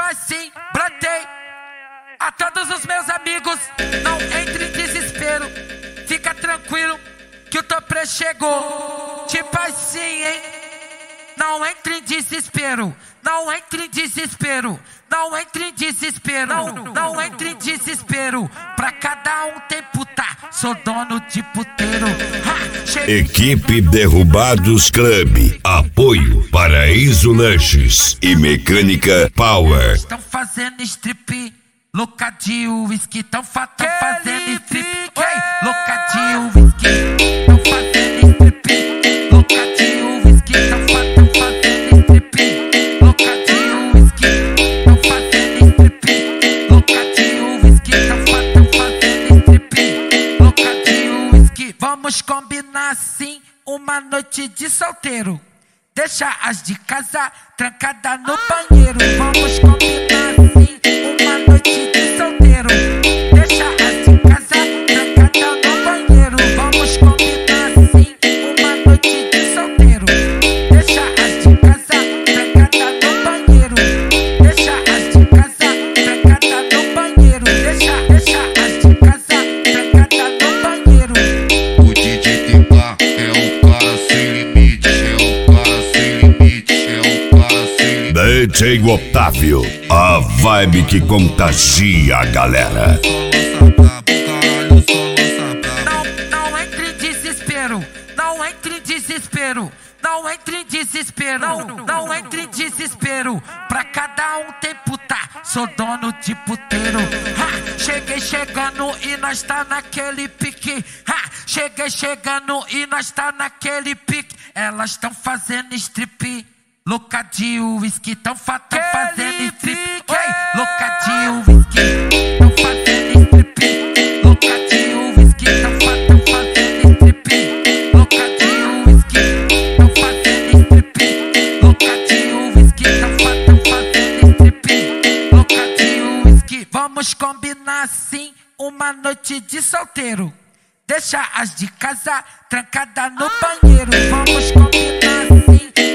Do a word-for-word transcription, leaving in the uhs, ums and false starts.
assim, brotei. A todos os meus amigos, não entre em desespero. Fica tranquilo que o Topré chegou. Tipo assim, hein? Não entre em desespero. Não entre em desespero. Não entre em desespero. Não, não entre em desespero. Pra cada um tem puta. Sou dono de puteiro. Ha, Equipe Derrubados Club. Apoio Paraíso Lanches e Mecânica Power. Estão fazendo strip. Louca de whisky. Tão fata fazendo strip. Oi, louca de whisky. Tão fazendo strip. Louca de whisky. Tão fata fazendo strip. Louca de whisky. Tão fazendo strip. Louca de whisky. Tão fata fazendo strip. Louca de whisky. Vamos combinar assim uma noite de solteiro. Deixa as de casa trancada no banheiro. Vamos combinar assim uma noite de solteiro. Deixa as de casa trancada no banheiro. Vamos combinar assim uma noite de solteiro. Deixa as de casa trancada no banheiro. Deixa as de casa trancada no banheiro. Deixa, deixa as de casa trancada no banheiro. O D J Templá é um cara sem limite, é um cara sem limite, é um cara sem limite. D J Otávio, a vibe que contagia a galera. Não, não entre em desespero. Não entre em desespero. Não entre em desespero. Não, não entre em desespero. Pra cada um tem puta. Sou dono de puteiro. Ha, cheguei chegando e nós tá naquele pique. Ha, cheguei chegando e nós tá naquele pique. Elas tão fazendo strip. Louca de whisky. Tão fata fazendo strip. Oi, louca de whisky. Tão fazendo strip. Louca de whisky. Tão fata fazendo strip. Louca de whisky. Tão fazendo strip. Louca de whisky. Tão fata fazendo strip. Louca de whisky. Vamos combinar assim uma noite de solteiro. Deixa as de casa trancada no banheiro. Vamos combinar assim